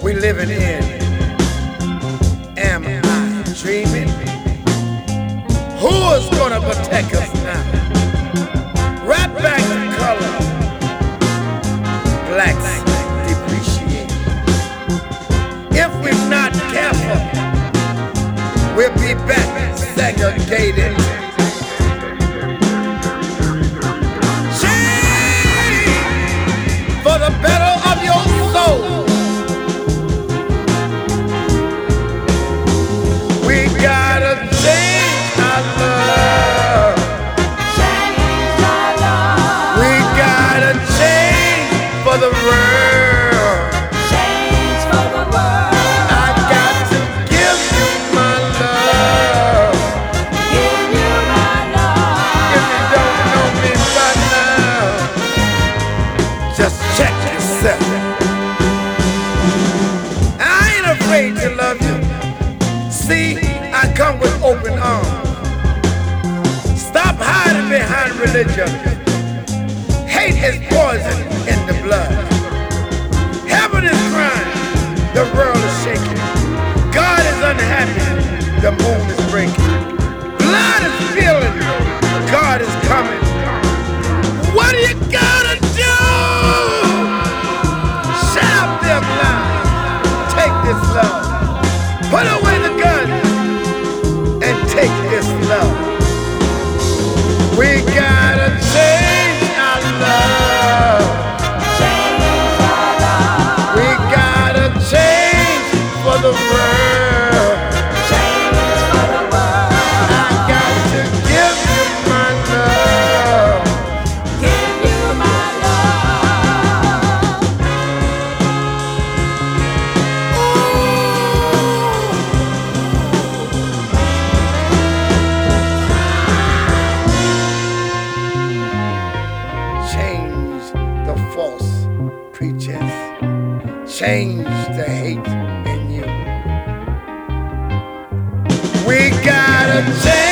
we living in. Am I dreaming? Who is gonna protect us now? Right back to color. Blacks depreciate. If we're not careful, we'll be back segregated. For the better of your soul, we gotta change our love. Change our love. We gotta change for the world. Change for the world. I got to give you my love. Give you my love. If you don't know me by now, just check yourself. I ain't afraid to love you. See, I come with open arms. Stop hiding behind religion. Hate is poison in the blood. Heaven is crying, the world is shaking. God is unhappy, the moon is breaking. Blood is feeling, God is coming. What are you gonna do? Shut up them lies. Take this love. Put away the gun and take this love. We gotta change our love. Change our love. We gotta change for the world. Change for the world. I got to give you my love. Give you my love. Change the false pretense. Change the hate in you. We gotta change.